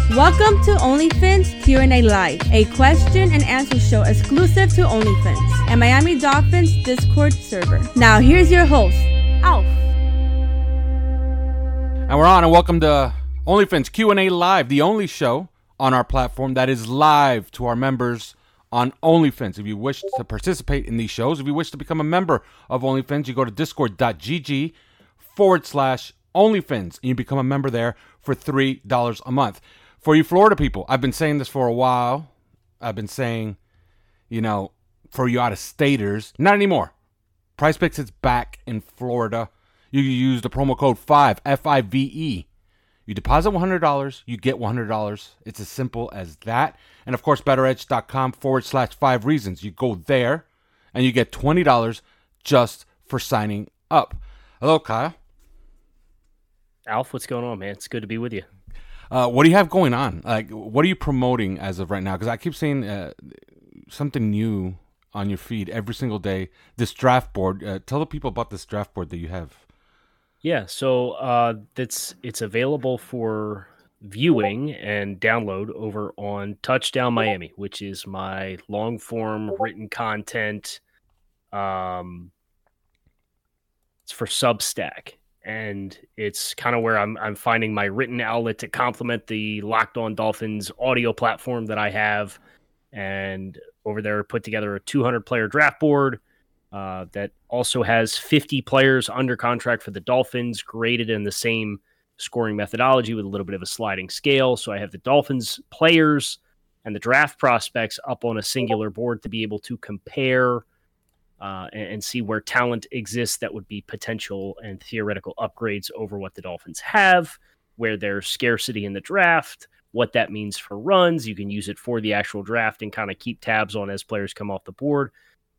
Welcome to OnlyFins Q&A Live, a question and answer show exclusive to OnlyFins and Miami Dolphins Discord server. Now here's your host, Alf. And we're on, and welcome to OnlyFins Q&A Live, the only show on our platform that is live to our members on OnlyFins. If you wish to participate in these shows, if you wish to become a member of OnlyFins, you go to discord.gg/OnlyFins, and you become a member there for $3 a month. For you Florida people, I've been saying this for a while. I've been saying, for you out-of-staters, not anymore. PrizePicks is back in Florida. You can use the promo code FIVE, F-I-V-E. You deposit $100, you get $100. It's as simple as that. And of course, betteredge.com/5 reasons. You go there and you get $20 just for signing up. Hello, Kyle. Alf, what's going on, man? It's good to be with you. What do you have going on? What are you promoting as of right now? Because I keep seeing something new on your feed every single day. This draft board. Tell the people about this draft board that you have. Yeah, so it's available for viewing and download over on Touchdown Miami, which is my long form written content. It's for Substack, and it's kind of where I'm finding my written outlet to complement the Locked On Dolphins audio platform that I have. And over there, put together a 200-player draft board that also has 50 players under contract for the Dolphins, graded in the same scoring methodology with a little bit of a sliding scale. So I have the Dolphins players and the draft prospects up on a singular board to be able to compare and see where talent exists that would be potential and theoretical upgrades over what the Dolphins have, where there's scarcity in the draft, what that means for runs. You can use it for the actual draft and kind of keep tabs on as players come off the board.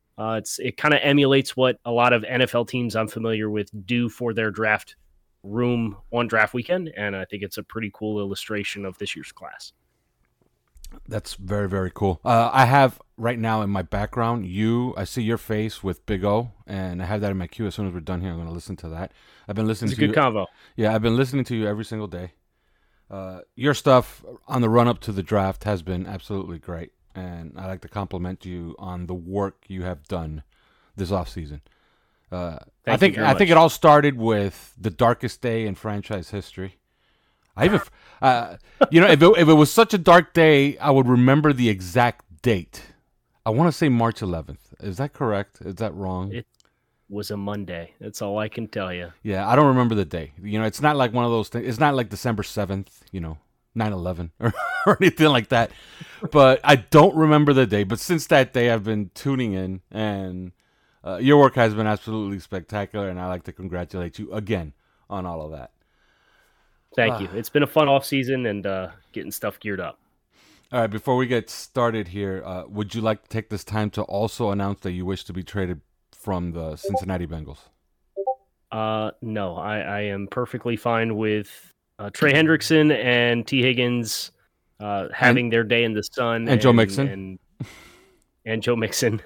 It kind of emulates what a lot of NFL teams I'm familiar with do for their draft room on draft weekend, and I think it's a pretty cool illustration of this year's class. That's very, very cool. I have right now in my background, I see your face with Big O, and I have that in my queue. As soon as we're done here, I'm going to listen to that. I've been listening to you. It's a good convo. Yeah, I've been listening to you every single day. Your stuff on the run-up to the draft has been absolutely great, and I like to compliment you on the work you have done this offseason. I think it all started with the darkest day in franchise history. I even, if it was such a dark day, I would remember the exact date. I want to say March 11th. Is that correct? Is that wrong? It was a Monday. That's all I can tell you. Yeah, I don't remember the day. It's not like one of those things. It's not like December 7th, 9/11 or anything like that. But I don't remember the day. But since that day, I've been tuning in, and your work has been absolutely spectacular, and I like to congratulate you again on all of that. Thank you. It's been a fun off season and getting stuff geared up. All right, before we get started here, would you like to take this time to also announce that you wish to be traded from the Cincinnati Bengals? No, I am perfectly fine with Trey Hendrickson and T. Higgins having their day in the sun. And Joe Mixon. And Joe Mixon.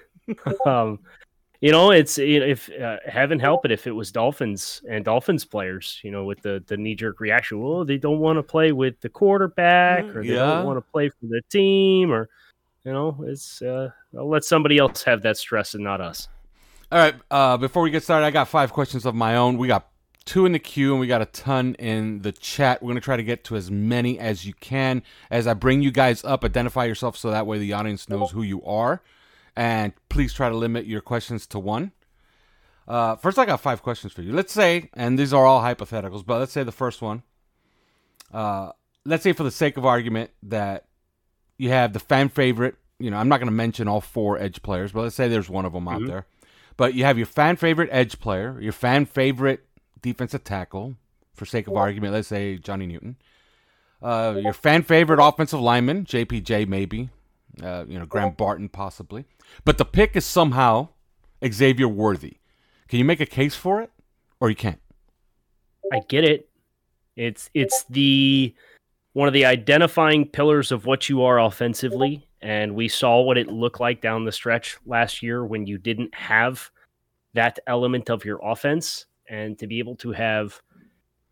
It's if heaven help it if it was Dolphins players, with the knee-jerk reaction. Well, they don't want to play with the quarterback, or they don't want to play for the team, or it's I'll let somebody else have that stress and not us. All right, before we get started, I got 5 questions of my own. We got 2 in the queue, and we got a ton in the chat. We're going to try to get to as many as you can. As I bring you guys up, identify yourself so that way the audience knows who you are. And please try to limit your questions to 1. First, I got 5 questions for you. Let's say, and these are all hypotheticals, but let's say the first one. Let's say for the sake of argument that you have the fan favorite. I'm not going to mention all 4 edge players, but let's say there's one of them out there. But you have your fan favorite edge player, your fan favorite defensive tackle, for sake of argument, let's say Johnny Newton. Your fan favorite offensive lineman, JPJ maybe. Graham Barton possibly. But the pick is somehow Xavier Worthy. Can you make a case for it, or you can't? I get it. It's one of the identifying pillars of what you are offensively, and we saw what it looked like down the stretch last year when you didn't have that element of your offense, and to be able to have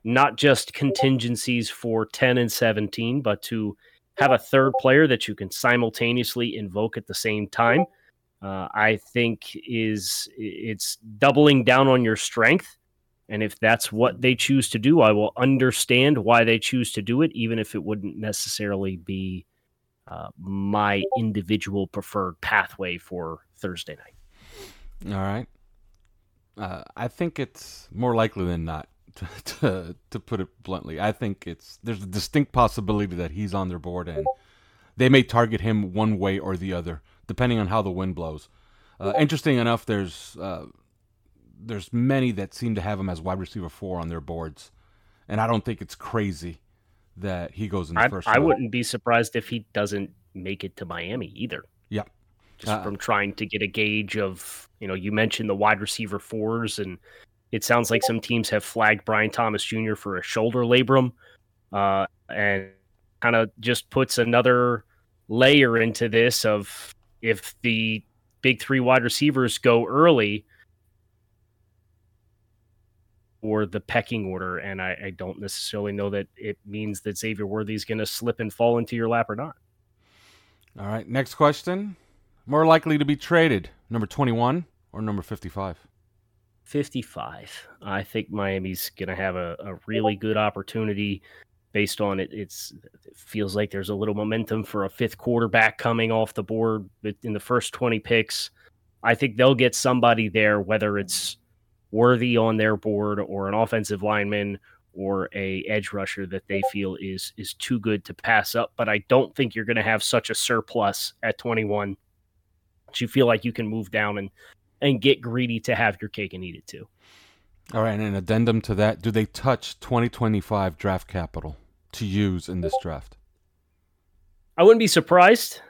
not just contingencies for 10 and 17, but to have a third player that you can simultaneously invoke at the same time, I think it's doubling down on your strength. And if that's what they choose to do, I will understand why they choose to do it, even if it wouldn't necessarily be my individual preferred pathway for Thursday night. All right. I think it's more likely than not, to put it bluntly. I think there's a distinct possibility that he's on their board, and they may target him one way or the other, depending on how the wind blows. Interesting enough, there's many that seem to have him as wide receiver 4 on their boards, and I don't think it's crazy that he goes in the first round. I wouldn't be surprised if he doesn't make it to Miami either. Yep. Just from trying to get a gauge of, you mentioned the wide receiver 4s, and it sounds like some teams have flagged Brian Thomas Jr. for a shoulder labrum, and kind of just puts another layer into this of if the big 3 wide receivers go early, or the pecking order, and I don't necessarily know that it means that Xavier Worthy is going to slip and fall into your lap or not. All right, next question. More likely to be traded, number 21 or number 55? 55. I think Miami's going to have a really good opportunity based on it. It feels like there's a little momentum for a 5th quarterback coming off the board in the first 20 picks. I think they'll get somebody there, whether it's Worthy on their board or an offensive lineman or a edge rusher that they feel is too good to pass up. But I don't think you're going to have such a surplus at 21 that you feel like you can move down and get greedy to have your cake and eat it too. All right, and an addendum to that, do they touch 2025 draft capital to use in this draft? I wouldn't be surprised.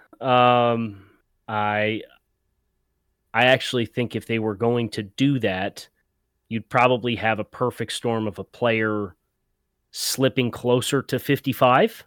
I actually think if they were going to do that, you'd probably have a perfect storm of a player slipping closer to 55.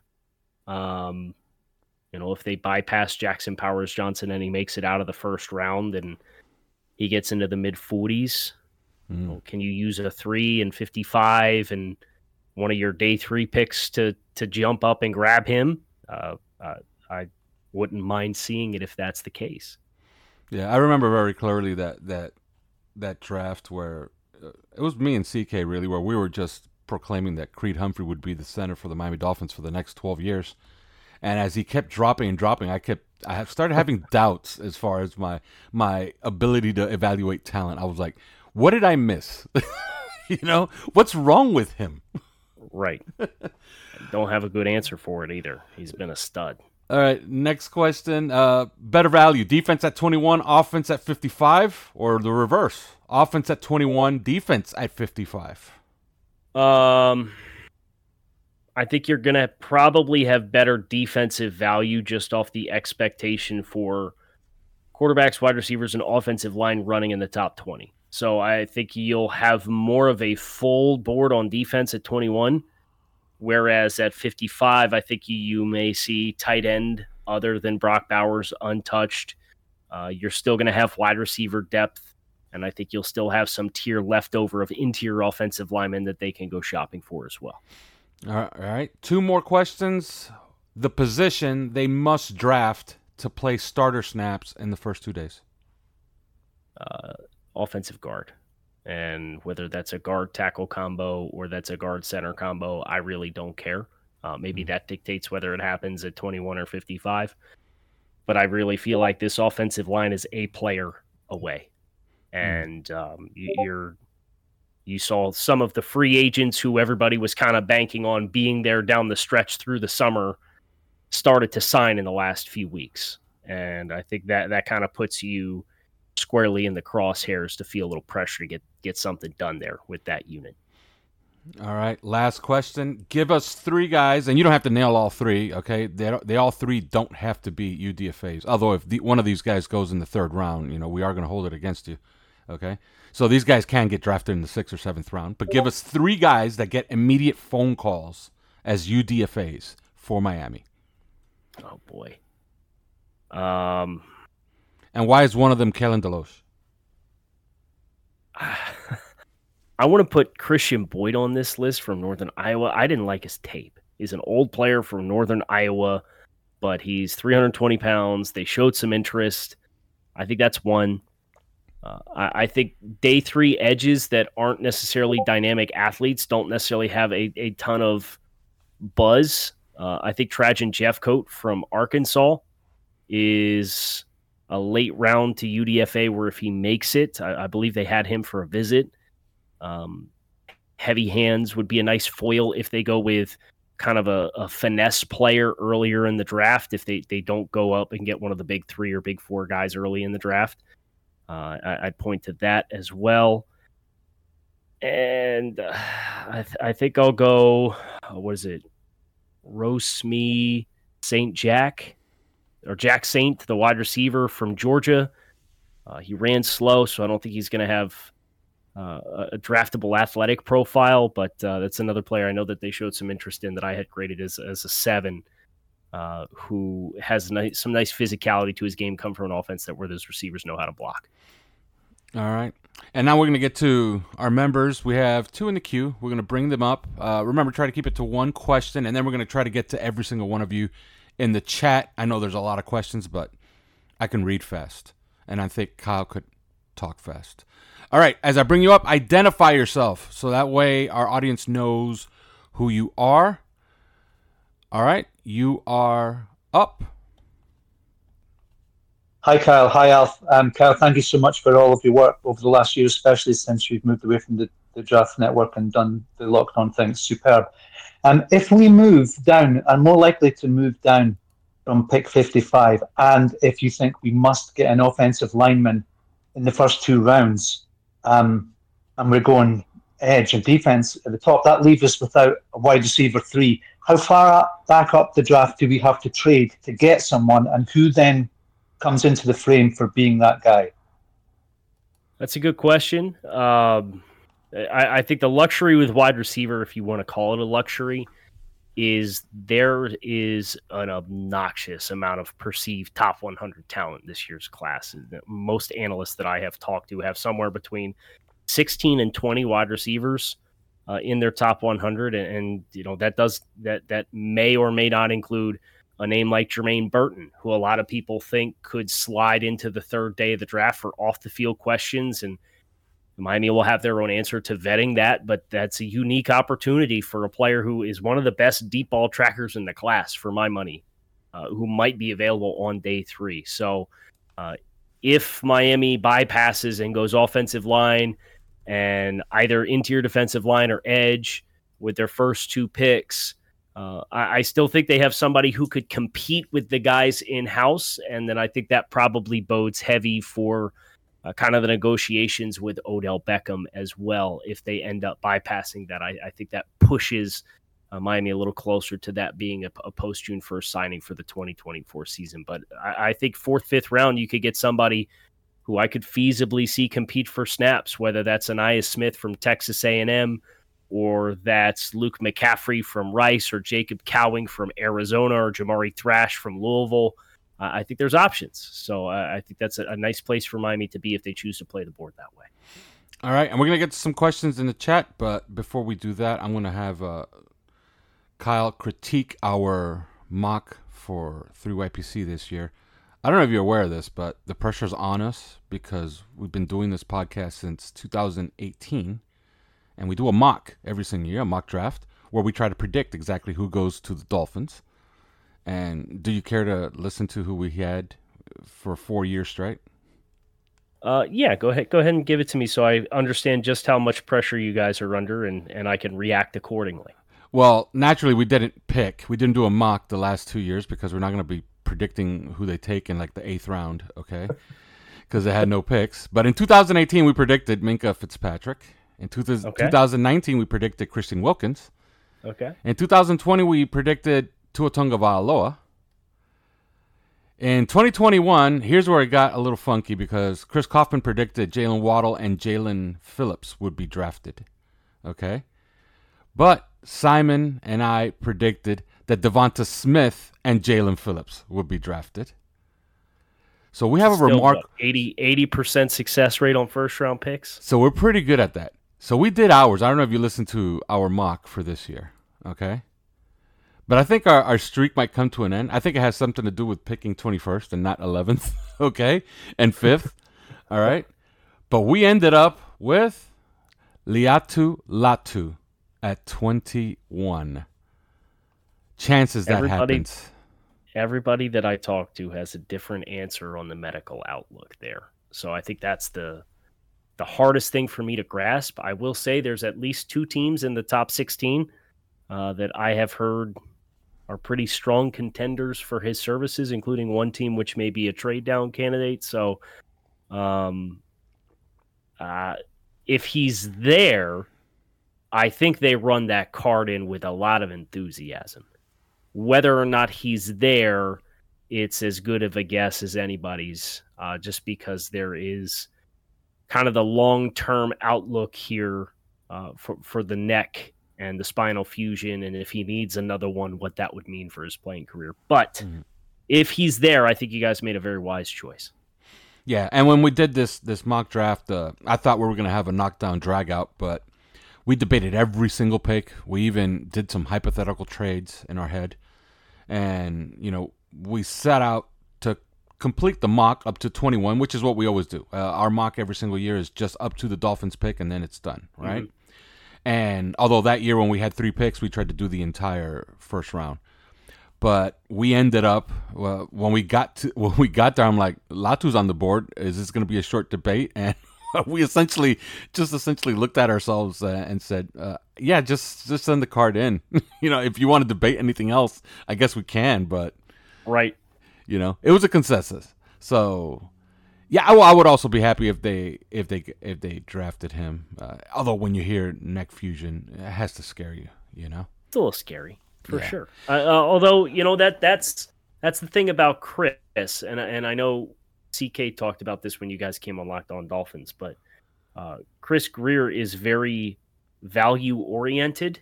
If they bypass Jackson Powers Johnson and he makes it out of the first round and he gets into the mid 40s, can you use a 3 and 55 and one of your day 3 picks to jump up and grab him? I wouldn't mind seeing it if that's the case. Yeah, I remember very clearly that draft where it was me and CK really, where we were just proclaiming that Creed Humphrey would be the center for the Miami Dolphins for the next 12 years. And as he kept dropping and dropping, I started having doubts as far as my ability to evaluate talent. I was like, what did I miss? What's wrong with him? Right. Don't have a good answer for it either. He's been a stud. All right, next question. Better value, defense at 21, offense at 55, or the reverse? Offense at 21, defense at 55. I think you're going to probably have better defensive value just off the expectation for quarterbacks, wide receivers, and offensive line running in the top 20. So I think you'll have more of a full board on defense at 21, whereas at 55, I think you may see tight end other than Brock Bowers untouched. You're still going to have wide receiver depth, and I think you'll still have some tier left over of interior offensive linemen that they can go shopping for as well. All right. 2 more questions. The position they must draft to play starter snaps in the first 2 days. Offensive guard. And whether that's a guard tackle combo or that's a guard center combo, I really don't care. Maybe that dictates whether it happens at 21 or 55. But I really feel like this offensive line is a player away. And you saw some of the free agents who everybody was kind of banking on being there down the stretch through the summer started to sign in the last few weeks. And I think that kind of puts you squarely in the crosshairs to feel a little pressure to get something done there with that unit. All right, last question. Give us 3 guys, and you don't have to nail all 3, okay? They all 3 don't have to be UDFAs. Although if one of these guys goes in the 3rd round, we are going to hold it against you, okay? So these guys can get drafted in the 6th or 7th round. But give us 3 guys that get immediate phone calls as UDFAs for Miami. Oh, boy. And why is one of them Kellen DeLoach? I want to put Christian Boyd on this list from Northern Iowa. I didn't like his tape. He's an old player from Northern Iowa, but he's 320 pounds. They showed some interest. I think that's one. I think day 3 edges that aren't necessarily dynamic athletes don't necessarily have a ton of buzz. I think Trajan Jeffcoat from Arkansas is a late round to UDFA where if he makes it, I believe they had him for a visit. Heavy hands would be a nice foil if they go with kind of a finesse player earlier in the draft, if they don't go up and get one of the big 3 or big 4 guys early in the draft. I'd point to that as well. And I think I'll go, what is it? Roseme St. Jack, or Jack Saint, the wide receiver from Georgia. He ran slow, so I don't think he's going to have a draftable athletic profile, but that's another player I know that they showed some interest in that I had graded as a 7, who has some nice physicality to his game, come from an offense where those receivers know how to block. All right. And now we're going to get to our members. We have 2 in the queue. We're going to bring them up. Remember, try to keep it to 1 question, and then we're going to try to get to every single one of you in the chat. I know there's a lot of questions, but I can read fast, and I think Kyle could talk fast. All right. As I bring you up, identify yourself, so that way our audience knows who you are. All right. You are up. Hi, Kyle. Hi, Alf. Kyle, thank you so much for all of your work over the last year, especially since you've moved away from the Draft Network and done the Locked On thing. Superb. If we move down, and more likely to move down from pick 55, and if you think we must get an offensive lineman in the first 2 rounds, and we're going edge and defense at the top, that leaves us without a wide receiver 3. How far back up the draft do we have to trade to get someone, and who then comes into the frame for being that guy? That's a good question. I think the luxury with wide receiver, if you want to call it a luxury, is there is an obnoxious amount of perceived top 100 talent this year's class. Most analysts that I have talked to have somewhere between 16 and 20 wide receivers in their top 100, and you know that may or may not include a name like Jermaine Burton, who a lot of people think could slide into the 3rd day of the draft for off-the-field questions, and Miami will have their own answer to vetting that, but that's a unique opportunity for a player who is one of the best deep ball trackers in the class, for my money, who might be available on day 3. So if Miami bypasses and goes offensive line and either interior defensive line or edge with their first 2 picks, I still think they have somebody who could compete with the guys in-house, and then I think that probably bodes heavy for kind of the negotiations with Odell Beckham as well. If they end up bypassing that, I think that pushes Miami a little closer to that being a post-June 1st signing for the 2024 season. But I think 4th, 5th round, you could get somebody who I could feasibly see compete for snaps, whether that's Aniyah Smith from Texas A&M, or that's Luke McCaffrey from Rice, or Jacob Cowing from Arizona, or Jamari Thrash from Louisville. I think there's options. So I think that's a nice place for Miami to be if they choose to play the board that way. All right, and we're going to get to some questions in the chat, but before we do that, I'm going to have Kyle critique our mock for 3YPC this year. I don't know if you're aware of this, but the pressure's on us because we've been doing this podcast since 2018. And we do a mock every single year, a mock draft, where we try to predict exactly who goes to the Dolphins. And do you care to listen to who we had for 4 years straight? Yeah, go ahead and give it to me so I understand just how much pressure you guys are under and I can react accordingly. Well, naturally, we didn't pick. We didn't do a mock the last 2 years because we're not going to be predicting who they take in like the 8th round, okay? Because they had no picks. But in 2018, we predicted Minkah Fitzpatrick. In 2019, we predicted Christian Wilkins. Okay. In 2020, we predicted Tua Tagovailoa. In 2021, here's where it got a little funky because Chris Kaufman predicted Jalen Waddle and Jalen Phillips would be drafted. Okay? But Simon and I predicted that Devonta Smith and Jalen Phillips would be drafted. So we have a remarkable 80% success rate on first round picks. So we're pretty good at that. So we did ours. I don't know if you listened to our mock for this year, okay? But I think our streak might come to an end. I think it has something to do with picking 21st and not 11th, okay? And 5th, all right? But we ended up with Laiatu Latu at 21. Chances that happens. Everybody that I talk to has a different answer on the medical outlook there. So I think that's the hardest thing for me to grasp. I will say there's at least 2 teams in the top 16 that I have heard are pretty strong contenders for his services, including one team which may be a trade down candidate. So if he's there, I think they run that card in with a lot of enthusiasm. Whether or not he's there, it's as good of a guess as anybody's, just because there is kind of the long-term outlook here for the neck and the spinal fusion, and if he needs another one, what that would mean for his playing career. But if he's there, I think you guys made a very wise choice. Yeah, and when we did this mock draft, I thought we were going to have a knockdown dragout, but we debated every single pick. We even did some hypothetical trades in our head. And, we set out to complete the mock up to 21, which is what we always do. Our mock every single year is just up to the Dolphins pick, and then it's done, right? Mm-hmm. And although that year when we had 3 picks, we tried to do the entire first round. But we ended up, when we got there, I'm like, Latu's on the board. Is this going to be a short debate? And we essentially looked at ourselves and said, yeah, just send the card in. If you want to debate anything else, I guess we can. But right, it was a consensus. So yeah, I would also be happy if they drafted him. Although when you hear neck fusion, it has to scare you. It's a little scary for sure. Although that's the thing about Chris, and I know CK talked about this when you guys came on Locked On Dolphins, but Chris Grier is very value oriented,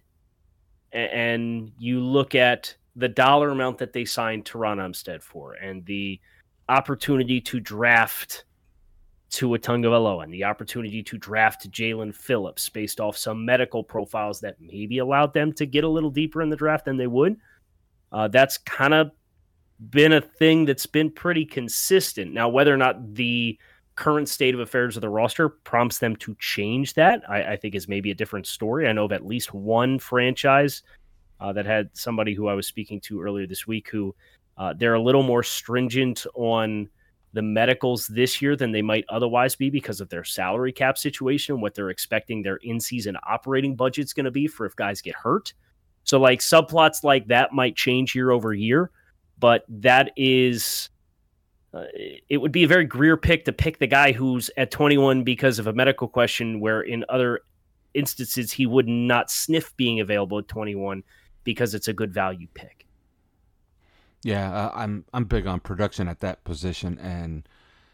and you look at the dollar amount that they signed Teron Armstead for, and the opportunity to draft Tua Tagovailoa, and the opportunity to draft Jalen Phillips based off some medical profiles that maybe allowed them to get a little deeper in the draft than they would. That's kind of been a thing that's been pretty consistent. Now, whether or not the current state of affairs of the roster prompts them to change that, I think is maybe a different story. I know of at least one franchise that had somebody who I was speaking to earlier this week who they're a little more stringent on the medicals this year than they might otherwise be because of their salary cap situation, what they're expecting their in-season operating budget's going to be for if guys get hurt. So like subplots like that might change year over year, but that is it would be a very Grier pick to pick the guy who's at 21 because of a medical question, where in other instances he would not sniff being available at 21 because it's a good value pick. Yeah, I'm big on production at that position, and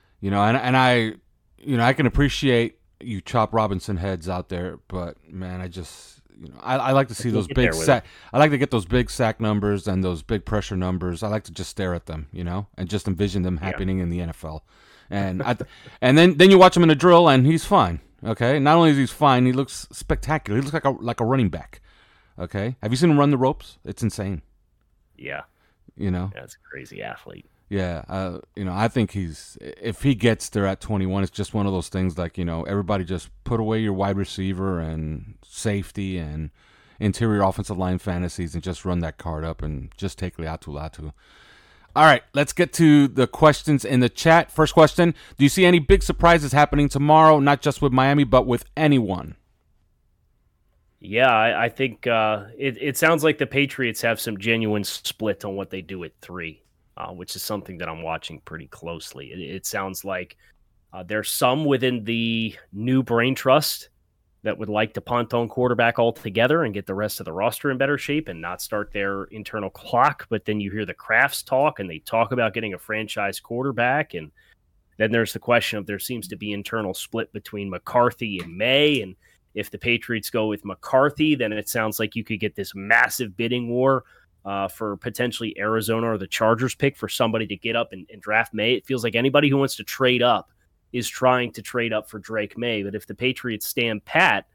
I can appreciate you chop Robinson heads out there, but man, I just I like to see those big sack. I like to get those big sack numbers and those big pressure numbers. I like to just stare at them, and just envision them happening in the NFL. And and then you watch him in a drill, and he's fine. Okay, not only is he fine, he looks spectacular. He looks like a running back. Okay, have you seen him run the ropes? It's insane. Yeah. That's a crazy athlete. Yeah, I think if he gets there at 21, it's just one of those things like, everybody just put away your wide receiver and safety and interior offensive line fantasies and just run that card up and just take Laiatu Latu. All right, let's get to the questions in the chat. First question, do you see any big surprises happening tomorrow, not just with Miami, but with anyone? Yeah, I think it sounds like the Patriots have some genuine split on what they do at 3, which is something that I'm watching pretty closely. It sounds like there's some within the new brain trust that would like to punt on quarterback altogether and get the rest of the roster in better shape and not start their internal clock. But then you hear the Crafts talk, and they talk about getting a franchise quarterback. And then there's the question of there seems to be internal split between McCarthy and May, and if the Patriots go with McCarthy, then it sounds like you could get this massive bidding war for potentially Arizona or the Chargers pick for somebody to get up and draft May. It feels like anybody who wants to trade up is trying to trade up for Drake May. But if the Patriots stand pat,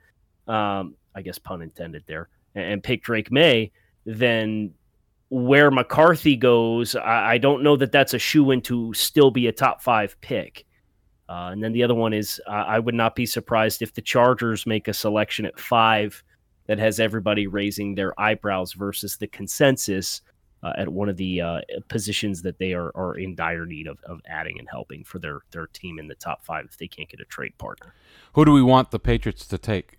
I guess pun intended there, and pick Drake May, then where McCarthy goes, I don't know that that's a shoe-in to still be a top 5 pick. And then the other one is I would not be surprised if the Chargers make a selection at 5 that has everybody raising their eyebrows versus the consensus at one of the positions that they are in dire need of adding and helping for their team in the top 5 if they can't get a trade partner. Who do we want the Patriots to take?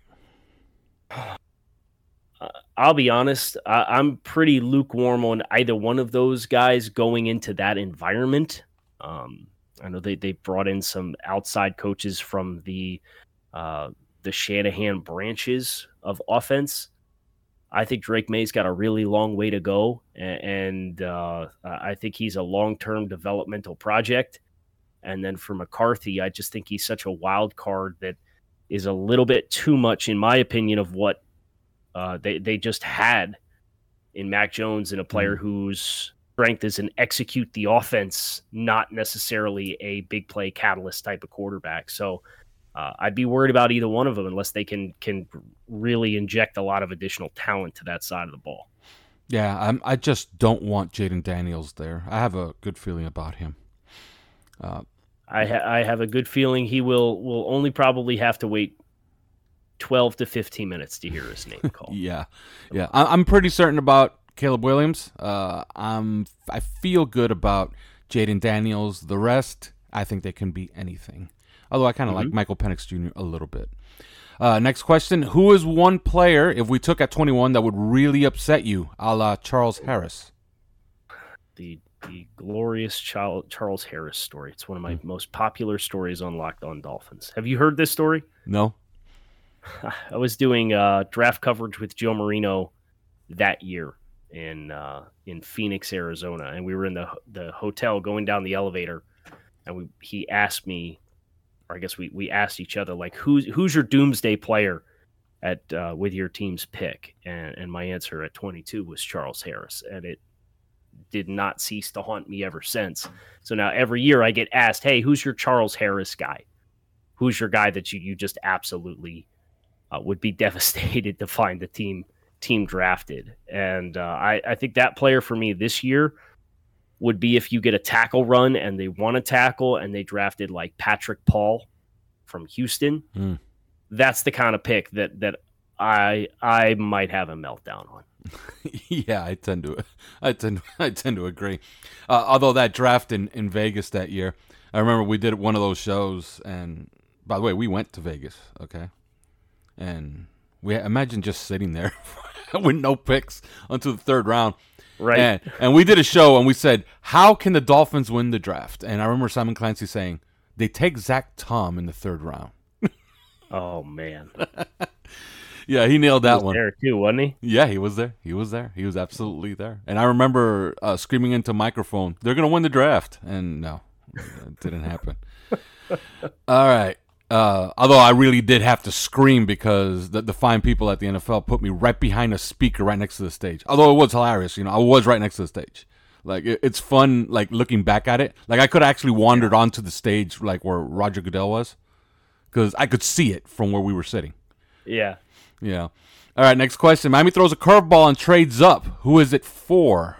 I'll be honest, I'm pretty lukewarm on either one of those guys going into that environment. I know they brought in some outside coaches from the Shanahan branches of offense. I think Drake May's got a really long way to go, and I think he's a long-term developmental project. And then for McCarthy, I just think he's such a wild card that is a little bit too much, in my opinion, of what they just had in Mac Jones, and a player whose strength is an execute the offense, not necessarily a big play catalyst type of quarterback. So I'd be worried about either one of them unless they can really inject a lot of additional talent to that side of the ball. Yeah, I just don't want Jaden Daniels there. I have a good feeling about him. I have a good feeling he will only probably have to wait 12 to 15 minutes to hear his name called. Yeah. I'm pretty certain about Caleb Williams. I feel good about Jaden Daniels. The rest, I think they can be anything. Although I kind of like Michael Penix Jr. a little bit. Next question. Who is one player, if we took at 21, that would really upset you, a la Charles Harris? The glorious Charles Harris story. It's one of my most popular stories on Locked On Dolphins. Have you heard this story? No. I was doing draft coverage with Joe Marino that year in Phoenix, Arizona, and we were in the hotel going down the elevator, and he asked me, or I guess we asked each other, like, who's your doomsday player at with your team's pick, and my answer at 22 was Charles Harris, and it did not cease to haunt me ever since. So now every year I get asked, hey, who's your Charles Harris guy? Who's your guy that you just absolutely would be devastated to find the team drafted? And I think that player for me this year would be if you get a tackle run and they want to tackle and they drafted like Patrick Paul from Houston. That's the kind of pick that I might have a meltdown on. Yeah, I tend to agree. Although that draft in Vegas that year, I remember we did one of those shows, and by the way, we went to Vegas, okay? And we imagine just sitting there with no picks until the third round. Right. And we did a show, and we said, how can the Dolphins win the draft? And I remember Simon Clancy saying, they take Zach Tom in the third round. Oh, man. Yeah, he nailed that one. There too, wasn't he? Yeah, he was there. He was absolutely there. And I remember screaming into microphone, they're going to win the draft. And no, it didn't happen. All right. Although I really did have to scream because the fine people at the NFL put me right behind a speaker right next to the stage. Although it was hilarious, I was right next to the stage. Like it's fun, like looking back at it. Like I could have actually wandered onto the stage, like where Roger Goodell was, because I could see it from where we were sitting. Yeah. Yeah. All right. Next question. Miami throws a curveball and trades up. Who is it for?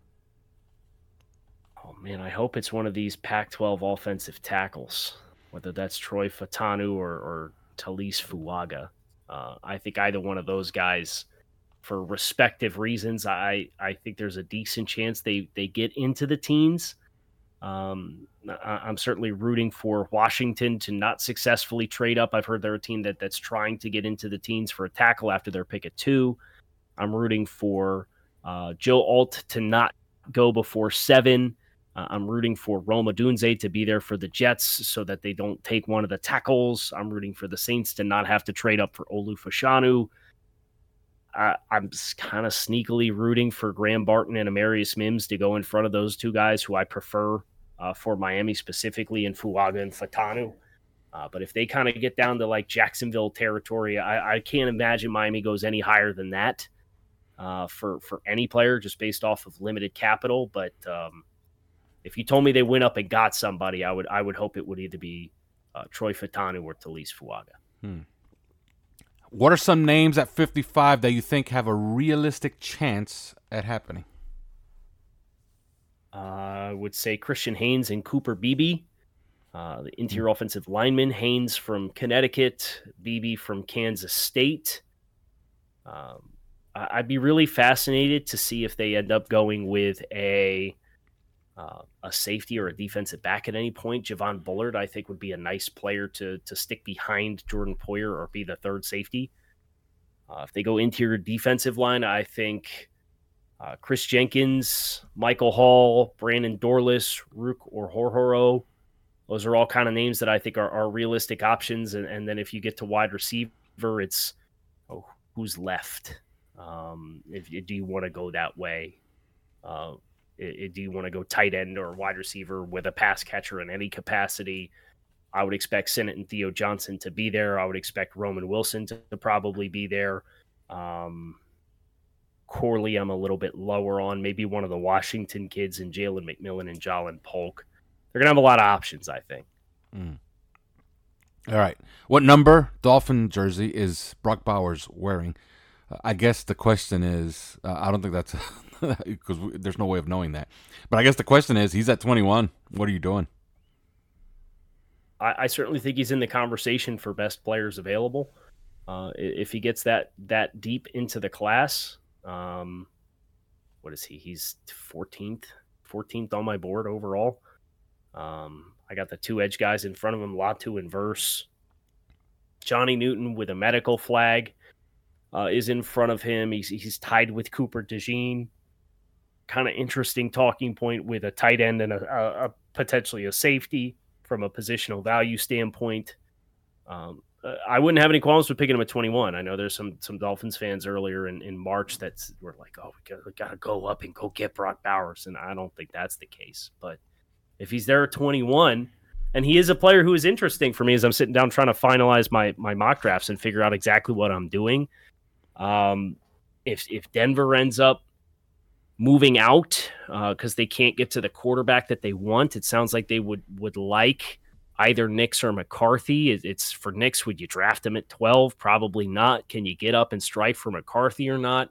Oh man, I hope it's one of these Pac-12 offensive tackles, whether that's Troy Fautanu or Talise Fuaga. I think either one of those guys, for respective reasons, I think there's a decent chance they get into the teens. I'm certainly rooting for Washington to not successfully trade up. I've heard they're a team that's trying to get into the teens for a tackle after their pick at 2. I'm rooting for Joe Alt to not go before 7. I'm rooting for Rome Odunze to be there for the Jets so that they don't take one of the tackles. I'm rooting for the Saints to not have to trade up for Olu Fashanu. I'm kind of sneakily rooting for Graham Barton and Amarius Mims to go in front of those two guys who I prefer for Miami specifically, in Fuaga and Fautanu. But if they kind of get down to like Jacksonville territory, I can't imagine Miami goes any higher than that for any player just based off of limited capital. But if you told me they went up and got somebody, I would hope it would either be Troy Fautanu or Talise Fuaga. What are some names at 55 that you think have a realistic chance at happening? I would say Christian Haynes and Cooper Beebe. The interior offensive lineman, Haynes from Connecticut, Beebe from Kansas State. I'd be really fascinated to see if they end up going with a safety or a defensive back at any point. Javon Bullard, I think, would be a nice player to stick behind Jordan Poyer or be the third safety. If they go interior defensive line, I think Chris Jenkins, Michael Hall, Brandon Dorless, Rook or Horhoro. Those are all kind of names that I think are realistic options. And then if you get to wide receiver, it's who's left. Do you want to go that way? Do you want to go tight end or wide receiver with a pass catcher in any capacity? I would expect Sinnott and Theo Johnson to be there. I would expect Roman Wilson to probably be there. Corley, I'm a little bit lower on. Maybe one of the Washington kids and Jalen McMillan and Jalen Polk. They're going to have a lot of options, I think. All right. What number Dolphin jersey is Brock Bowers wearing? I guess the question is, I don't think that's because there's no way of knowing that. But I guess the question is, he's at 21. What are you doing? I certainly think he's in the conversation for best players available. If he gets that deep into the class, what is he? He's 14th on my board overall. I got the two edge guys in front of him, Latu and Verse. Johnny Newton with a medical flag is in front of him. He's tied with Cooper DeJean. Kind of interesting talking point with a tight end and a potentially a safety from a positional value standpoint. I wouldn't have any qualms with picking him at 21. I know there's some Dolphins fans earlier in March that were like, oh, we got to go up and go get Brock Bowers. And I don't think that's the case. But if he's there at 21, and he is a player who is interesting for me as I'm sitting down trying to finalize my mock drafts and figure out exactly what I'm doing. If Denver ends up moving out because they can't get to the quarterback that they want, it sounds like they would like either Nix or McCarthy. It's for Nix, would you draft him at 12? Probably not. Can you get up and strike for McCarthy or not?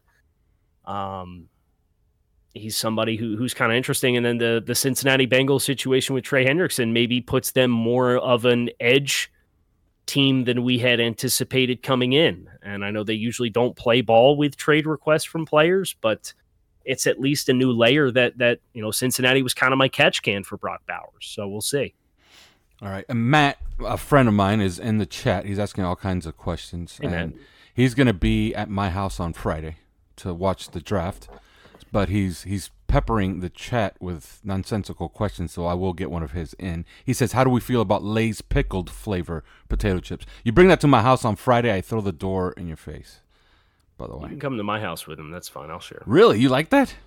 He's somebody who's kind of interesting. And then the Cincinnati Bengals situation with Trey Hendrickson maybe puts them more of an edge team than we had anticipated coming in. And I know they usually don't play ball with trade requests from players, but it's at least a new layer that Cincinnati was kind of my catch can for Brock Bowers. So we'll see. All right. And Matt, a friend of mine, is in the chat. He's asking all kinds of questions. Hey, and he's going to be at my house on Friday to watch the draft. But he's peppering the chat with nonsensical questions, so I will get one of his in. He says, how do we feel about Lay's pickled flavor potato chips? You bring that to my house on Friday, I throw the door in your face, by the way. You can come to my house with him. That's fine. I'll share. Really? You like that?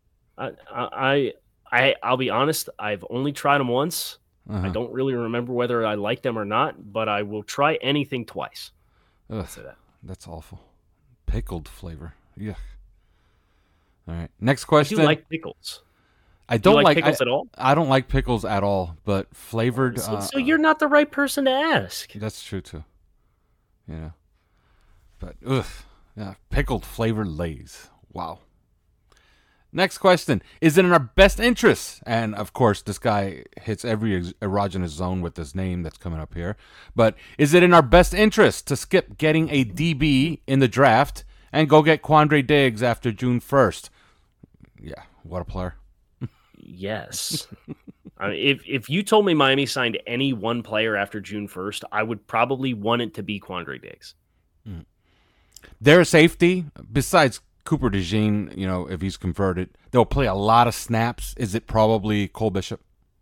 I'll be honest. I've only tried them once. Uh-huh. I don't really remember whether I like them or not, but I will try anything twice. Ugh, say that. That's awful. Pickled flavor. Yeah. All right. Next question. Do you like pickles? I don't like pickles at all. I don't like pickles at all, but flavored. So you're not the right person to ask. That's true too. Yeah. But yeah, pickled flavored Lay's. Wow. Next question. Is it in our best interest? And of course, this guy hits every erogenous zone with this name that's coming up here. But is it in our best interest to skip getting a DB in the draft and go get Quandre Diggs after June 1st? Yeah, what a player. Yes. I mean, if you told me Miami signed any one player after June 1st, I would probably want it to be Quandre Diggs. Their safety, besides Cooper DeJean, if he's converted, they'll play a lot of snaps. Is it probably Cole Bishop?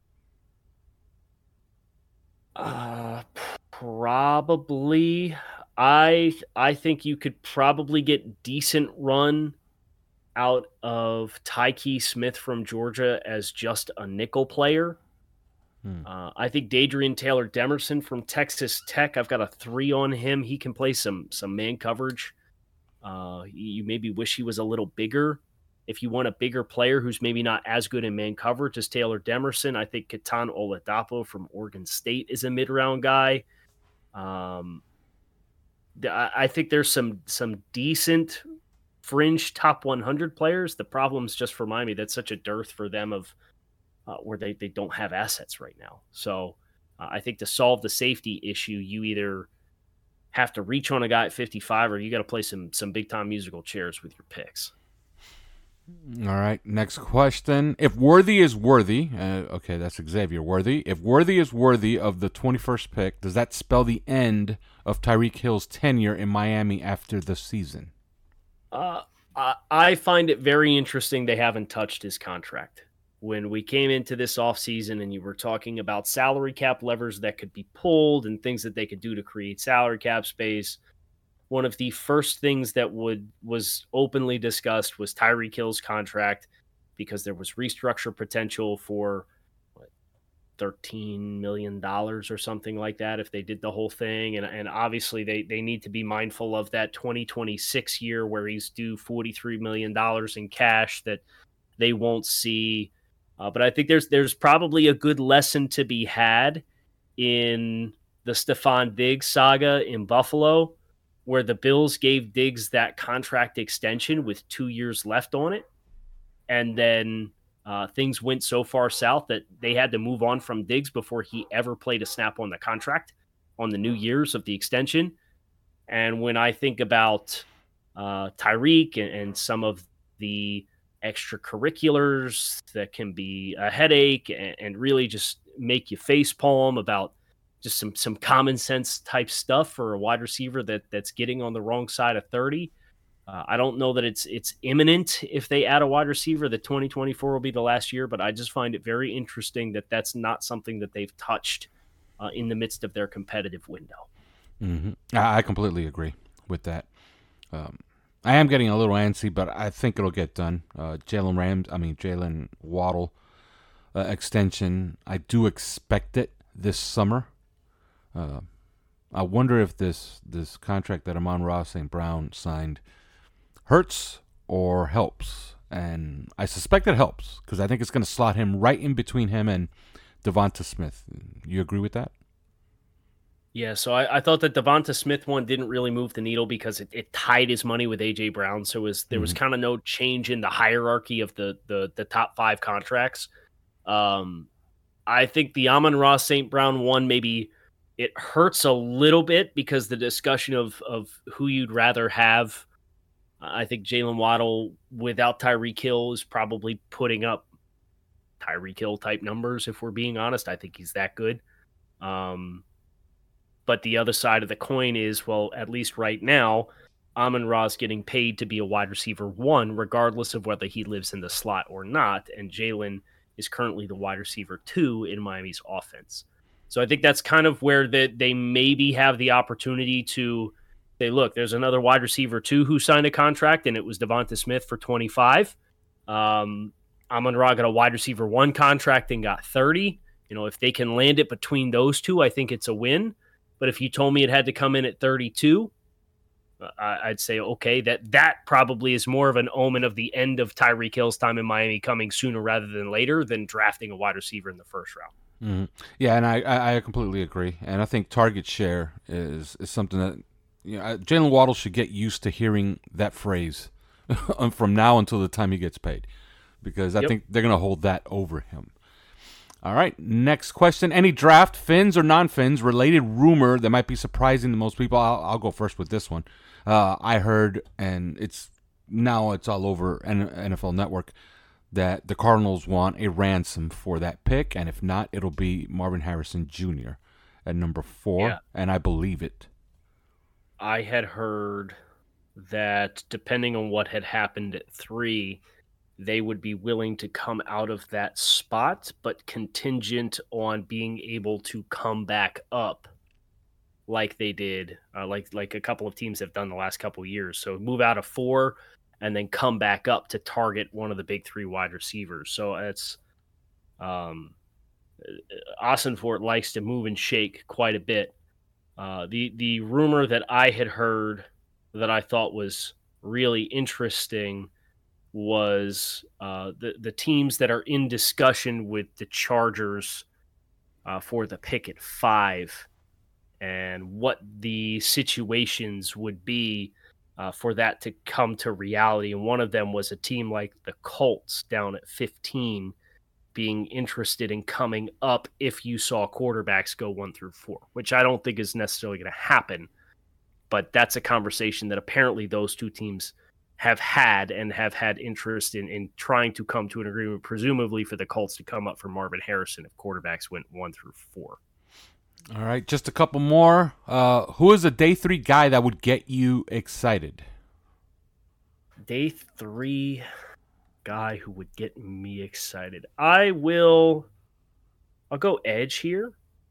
Probably. I think you could probably get decent run out of Tyke Smith from Georgia as just a nickel player. I think Dadrian Taylor Demerson from Texas Tech, I've got a 3 on him. He can play some man coverage. You maybe wish he was a little bigger. If you want a bigger player who's maybe not as good in man coverage as Taylor Demerson, I think Ketan Oladapo from Oregon State is a mid-round guy. I think there's some decent fringe top 100 players. The problem's just for Miami, that's such a dearth for them of where they don't have assets right now. So I think to solve the safety issue, you either have to reach on a guy at 55 or you got to play some big time musical chairs with your picks. All right, next question. If Worthy is worthy, okay, that's Xavier Worthy. If Worthy is worthy of the 21st pick, does that spell the end of Tyreek Hill's tenure in Miami after the season? I find it very interesting they haven't touched his contract. When we came into this offseason and you were talking about salary cap levers that could be pulled and things that they could do to create salary cap space, one of the first things that was openly discussed was Tyreek Hill's contract, because there was restructure potential for $13 million or something like that if they did the whole thing. And obviously they need to be mindful of that 2026 year where he's due $43 million in cash that they won't see. But I think there's probably a good lesson to be had in the Stephon Diggs saga in Buffalo, where the Bills gave Diggs that contract extension with 2 years left on it. And then things went so far south that they had to move on from Diggs before he ever played a snap on the contract on the new years of the extension. And when I think about Tyreek and some of the extracurriculars that can be a headache and really just make you facepalm about just some common sense type stuff for a wide receiver that's getting on the wrong side of 30. I don't know that it's imminent if they add a wide receiver that 2024 will be the last year, but I just find it very interesting that that's not something that they've touched in the midst of their competitive window. Mm-hmm. I completely agree with that. I am getting a little antsy, but I think it'll get done. Jalen Waddle extension, I do expect it this summer. I wonder if this contract that Amon-Ra St. Brown signed hurts or helps. And I suspect it helps because I think it's going to slot him right in between him and Devonta Smith. You agree with that? Yeah, so I thought that Devonta Smith one didn't really move the needle because it tied his money with A.J. Brown. So there was kind of no change in the hierarchy of the top 5 contracts. I think the Amon-Ra St. Brown one, maybe it hurts a little bit because the discussion of who you'd rather have. I think Jalen Waddle without Tyreek Hill is probably putting up Tyreek Hill type numbers. If we're being honest, I think he's that good. But the other side of the coin is, well, at least right now, Amon-Ra is getting paid to be a wide receiver 1, regardless of whether he lives in the slot or not. And Jalen is currently the wide receiver 2 in Miami's offense. So I think that's kind of where they maybe have the opportunity to say, look, there's another wide receiver 2 who signed a contract, and it was Devonta Smith for 25. Amon-Ra got a wide receiver 1 contract and got 30. If they can land it between those two, I think it's a win. But if you told me it had to come in at 32, I'd say, okay, that probably is more of an omen of the end of Tyreek Hill's time in Miami coming sooner rather than later than drafting a wide receiver in the first round. Mm-hmm. Yeah, and I completely agree. And I think target share is something that Jalen Waddle should get used to hearing that phrase from now until the time he gets paid, because I think they're going to hold that over him. All right, next question. Any draft, Fins or non-Fins, related rumor that might be surprising to most people? I'll go first with this one. I heard, and it's all over NFL Network, that the Cardinals want a ransom for that pick, and if not, it'll be Marvin Harrison Jr. at number 4, and I believe it. I had heard that depending on what had happened at 3, they would be willing to come out of that spot, but contingent on being able to come back up like they did, like a couple of teams have done the last couple of years. So move out of 4 and then come back up to target one of the big 3 wide receivers. So it's Ossenfort likes to move and shake quite a bit. The rumor that I had heard that I thought was really interesting was the teams that are in discussion with the Chargers for the pick at 5 and what the situations would be for that to come to reality. And one of them was a team like the Colts down at 15 being interested in coming up if you saw quarterbacks go 1 through 4, which I don't think is necessarily going to happen. But that's a conversation that apparently those two teams have had interest in trying to come to an agreement, presumably for the Colts to come up for Marvin Harrison if quarterbacks went 1 through 4. All right, just a couple more. Who is a day 3 guy that would get you excited? Day 3 guy who would get me excited. I'll go edge here.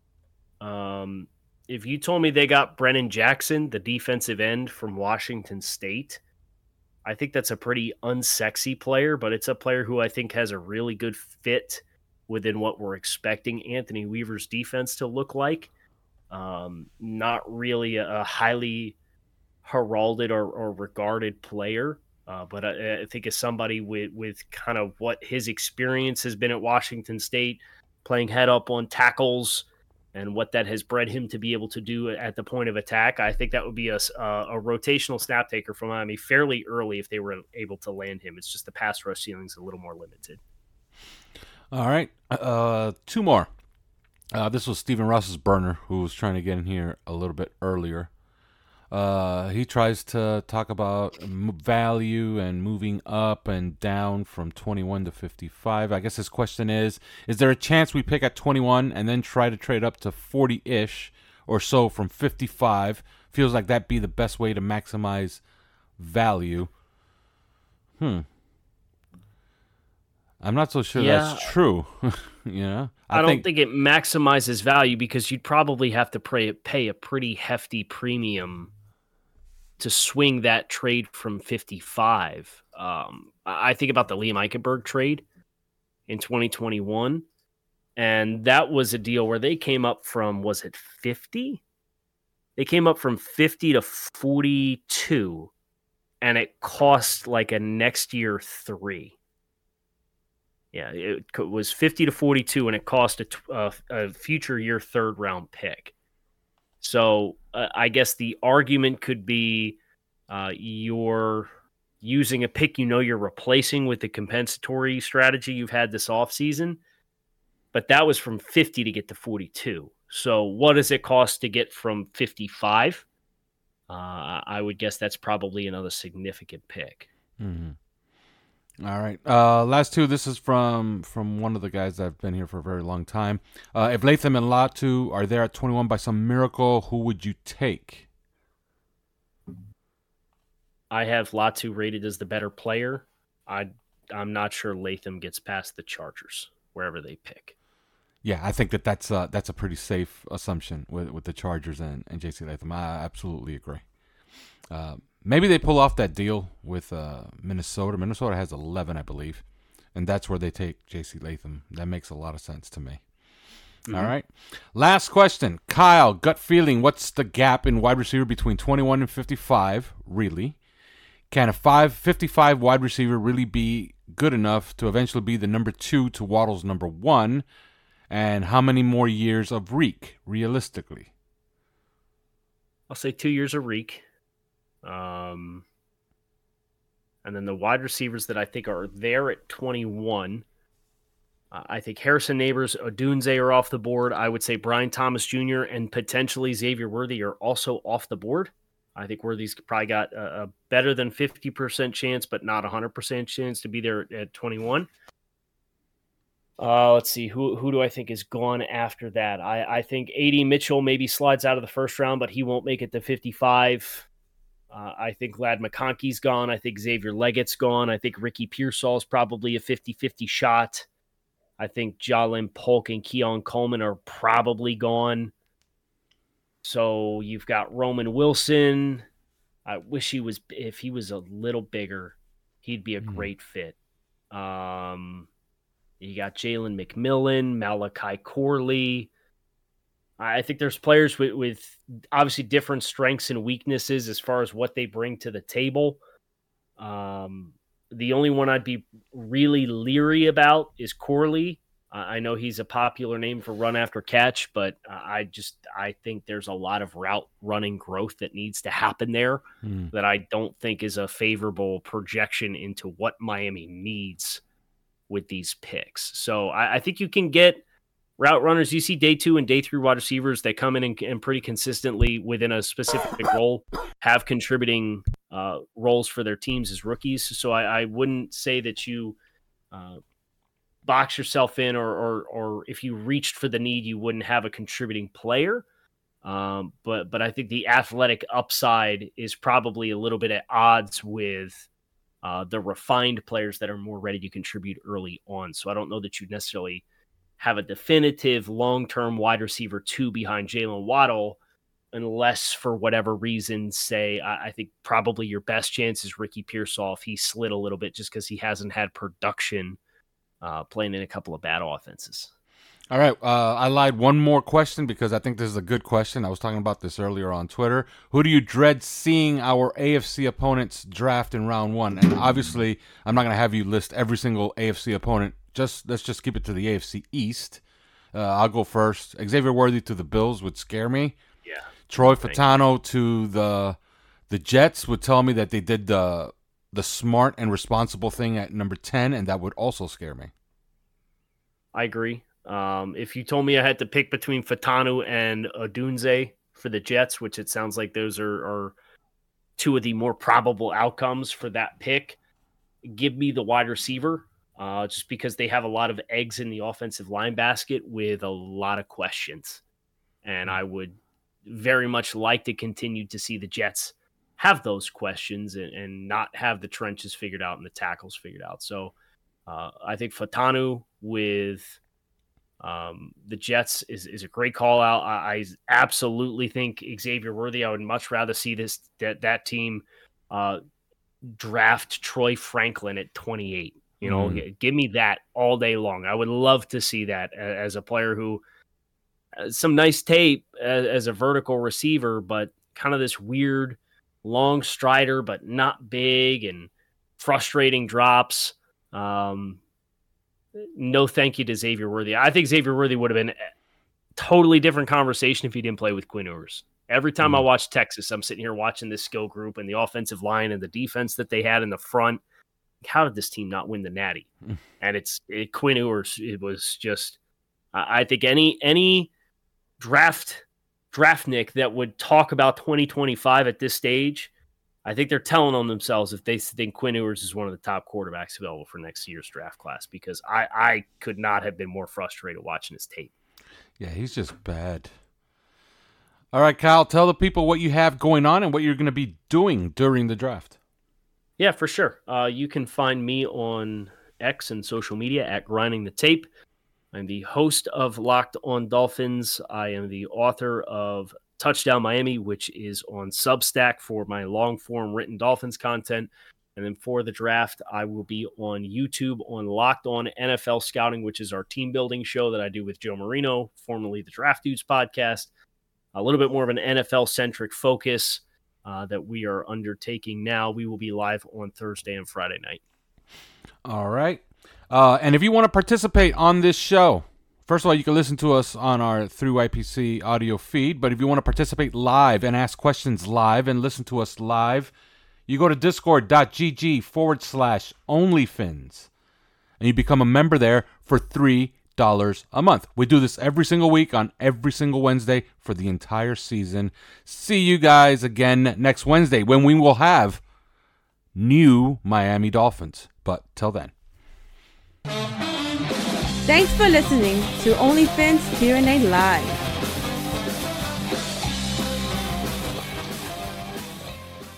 If you told me they got Brennan Jackson, the defensive end from Washington State, I think that's a pretty unsexy player, but it's a player who I think has a really good fit within what we're expecting Anthony Weaver's defense to look like. Not really a highly heralded or regarded player, but I think as somebody with kind of what his experience has been at Washington State, playing head up on tackles, and what that has bred him to be able to do at the point of attack, I think that would be a rotational snap taker from Miami fairly early if they were able to land him. It's just the pass rush ceiling is a little more limited. All right, 2 more. This was Stephen Ross's burner, who was trying to get in here a little bit earlier. He tries to talk about value and moving up and down from 21 to 55. I guess his question is there a chance we pick at 21 and then try to trade up to 40-ish or so from 55? Feels like that'd be the best way to maximize value. I'm not so sure that's true. I don't think it maximizes value because you'd probably have to pay a pretty hefty premium to swing that trade from 55. I think about the Liam Eichenberg trade in 2021, and that was a deal where they came up from, was it 50? They came up from 50 to 42, and it cost like a next year 3. Yeah, it was 50 to 42, and it cost a future year 3rd round pick. So I guess the argument could be you're using a pick you're replacing with the compensatory strategy you've had this offseason, but that was from 50 to get to 42. So what does it cost to get from 55? I would guess that's probably another significant pick. Mm-hmm. All right. Last 2. This is from one of the guys that have been here for a very long time. If Latham and Latu are there at 21 by some miracle, who would you take? I have Latu rated as the better player. I'm not sure Latham gets past the Chargers, wherever they pick. Yeah, I think that's a pretty safe assumption with the Chargers and J.C. Latham. I absolutely agree. Maybe they pull off that deal with Minnesota. Minnesota has 11, I believe, and that's where they take J.C. Latham. That makes a lot of sense to me. Mm-hmm. All right. Last question. Kyle, gut feeling, what's the gap in wide receiver between 21 and 55, really? Can a 55 wide receiver really be good enough to eventually be the number 2 to Waddle's number 1? And how many more years of Reek, realistically? I'll say 2 years of Reek. And then the wide receivers that I think are there at 21, I think Harrison Neighbors, Odunze are off the board. I would say Brian Thomas Jr. and potentially Xavier Worthy are also off the board. I think Worthy's probably got a better than 50% chance, but not 100% chance to be there at 21. Let's see. Who do I think is gone after that? I think A.D. Mitchell maybe slides out of the first round, but he won't make it to 55. I think Ladd McConkey's gone. I think Xavier Leggett's gone. I think Ricky Pearsall is probably a 50-50 shot. I think Jalen Polk and Keon Coleman are probably gone. So you've got Roman Wilson. I wish if he was a little bigger, he'd be a great fit. You got Jalen McMillan, Malachi Corley. I think there's players with obviously different strengths and weaknesses as far as what they bring to the table. The only one I'd be really leery about is Corley. I know he's a popular name for run after catch, but I think there's a lot of route running growth that needs to happen there that I don't think is a favorable projection into what Miami needs with these picks. So I think you can get route runners. You see day 2 and day 3 wide receivers that come in and pretty consistently within a specific role have contributing roles for their teams as rookies. So I wouldn't say that you box yourself in, or if you reached for the need, you wouldn't have a contributing player. But I think the athletic upside is probably a little bit at odds with the refined players that are more ready to contribute early on. So I don't know that you necessarily have a definitive long-term wide receiver 2 behind Jalen Waddle, unless for whatever reason, say, I think probably your best chance is Ricky Pearsall if he slid a little bit just because he hasn't had production playing in a couple of bad offenses. All right. I lied. One more question because I think this is a good question. I was talking about this earlier on Twitter. Who do you dread seeing our AFC opponents draft in round 1? And obviously, I'm not going to have you list every single AFC opponent. Let's just keep it to the AFC East. I'll go first. Xavier Worthy to the Bills would scare me. Yeah. Troy Fautanu to the Jets would tell me that they did the smart and responsible thing at number 10, and that would also scare me. I agree. If you told me I had to pick between Fautanu and Odunze for the Jets, which it sounds like those are 2 of the more probable outcomes for that pick, give me the wide receiver, just because they have a lot of eggs in the offensive line basket with a lot of questions. And I would very much like to continue to see the Jets have those questions and not have the trenches figured out and the tackles figured out. So I think Fautanu with the Jets is a great call out. I absolutely think Xavier Worthy. I would much rather see that team draft Troy Franklin at 28. Give me that all day long. I would love to see that as a player who some nice tape as a vertical receiver, but kind of this weird long strider, but not big and frustrating drops. No thank you to Xavier Worthy. I think Xavier Worthy would have been a totally different conversation if he didn't play with Quinn Ewers. Every time I watch Texas, I'm sitting here watching this skill group and the offensive line and the defense that they had in the front. How did this team not win the Natty? And Quinn Ewers. It was just, I think any draftnik that would talk about 2025 at this stage, I think they're telling on themselves if they think Quinn Ewers is one of the top quarterbacks available for next year's draft class, because I could not have been more frustrated watching his tape. Yeah, he's just bad. All right, Kyle, tell the people what you have going on and what you're going to be doing during the draft. Yeah, for sure. You can find me on X and social media at Grinding the Tape. I'm the host of Locked on Dolphins. I am the author of Touchdown Miami, which is on Substack for my long-form written Dolphins content. And then for the draft, I will be on YouTube on Locked on NFL Scouting, which is our team-building show that I do with Joe Marino, formerly the Draft Dudes podcast. A little bit more of an NFL-centric focus that we are undertaking now. We will be live on Thursday and Friday night. All right. And if you want to participate on this show, first of all, you can listen to us on our Through IPC audio feed. But if you want to participate live and ask questions live and listen to us live, you go to discord.gg/OnlyFins. And you become a member there for $3 a month. We do this every single week on every single Wednesday for the entire season. See you guys again next Wednesday when we will have new Miami Dolphins. But till then. Thanks for listening to OnlyFins Q&A Live.